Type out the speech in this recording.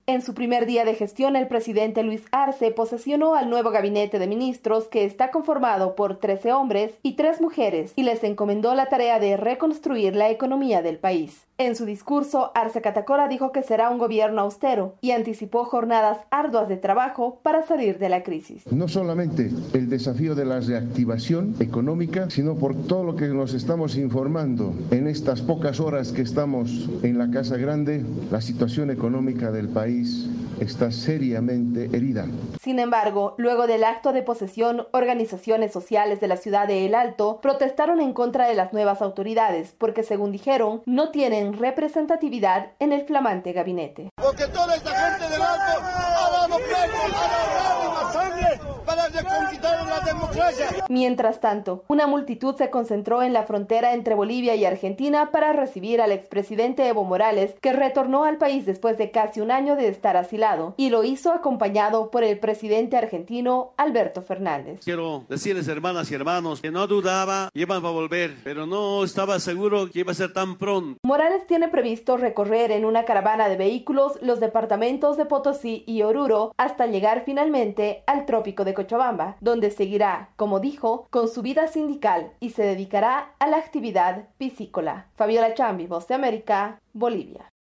En su primer día de gestión, el presidente Luis Arce posesionó al nuevo gabinete de ministros, que está conformado por 13 hombres y 3 mujeres, y les encomendó la tarea de reconstruir la economía del país. En su discurso, Arce Catacora dijo que será un gobierno austero y anticipó jornadas arduas de trabajo para salir de la crisis. No solamente el desafío de la reactivación económica, sino por todo lo que nos estamos informando en estas pocas horas que estamos en la Casa Grande, la situación económica del país está seriamente herida. Sin embargo, luego del acto de posesión, organizaciones sociales de la ciudad de El Alto protestaron en contra de las nuevas autoridades porque, según dijeron, no tienen representatividad en el flamante gabinete. Porque toda esta gente del Alto ha dado pleitos, ha dado lágrimas, sangre para reconquistar la democracia. Mientras tanto, una multitud se concentró en la frontera entre Bolivia y Argentina para recibir al expresidente Evo Morales, que retornó al país después de casi un año de estar asilado, y lo hizo acompañado por el presidente argentino Alberto Fernández. Quiero decirles, hermanas y hermanos, que no dudaba que iban a volver, pero no estaba seguro que iba a ser tan pronto. Morales tiene previsto recorrer en una caravana de vehículos los departamentos de Potosí y Oruro hasta llegar finalmente al trópico de Cochabamba, donde seguirá, como dijo, con su vida sindical y se dedicará a la actividad piscícola. Fabiola Chambi, Voz de América, Bolivia.